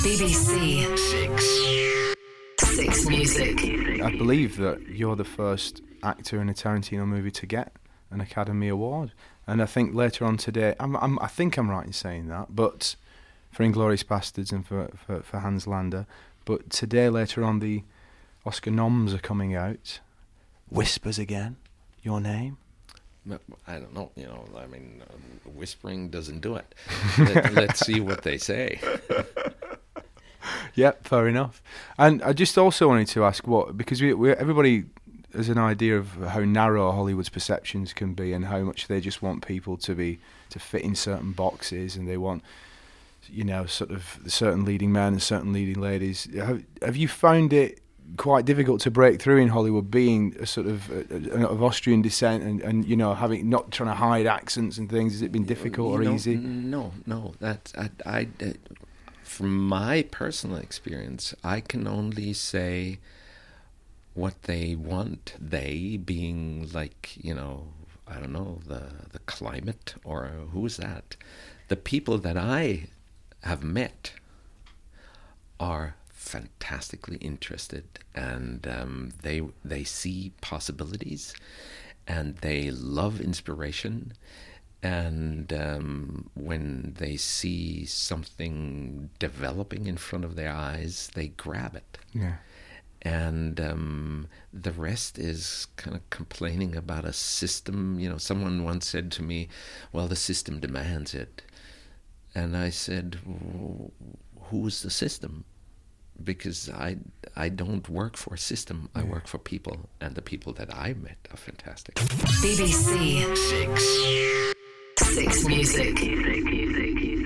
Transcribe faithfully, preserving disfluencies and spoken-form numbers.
B B C Six. Six Music. I believe that you're the first actor in a Tarantino movie to get an Academy Award, and I think later on today, I'm, I'm, I think I'm right in saying that, but for Inglourious Basterds and for, for, for Hans Landa, but today later on the Oscar noms are coming out. Whispers again, your name? I don't know, you know, I mean, uh, whispering doesn't do it. Let, let's see what they say. Yeah, fair enough. And I just also wanted to ask what, because we, we everybody has an idea of how narrow Hollywood's perceptions can be and how much they just want people to be, to fit in certain boxes, and they want, you know, sort of certain leading men and certain leading ladies. Have, have you found it quite difficult to break through in Hollywood, being a sort of a, a, of Austrian descent and, and you know, having not trying to hide accents and things? Has it been difficult you or know, easy? No, no. That I, I, I, from my personal experience, I can only say what they want. They being like, you know, I don't know, the the climate, or who's that? The people that I have met are fantastically interested, and um, they they see possibilities, and they love inspiration, and um, when they see something developing in front of their eyes, they grab it. Yeah. And um, the rest is kind of complaining about a system. You know, someone once said to me, well, the system demands it. And I said, who's the system? Because I I don't work for a system. I work for people, and the people that I met are fantastic. B B C Six. Six Music.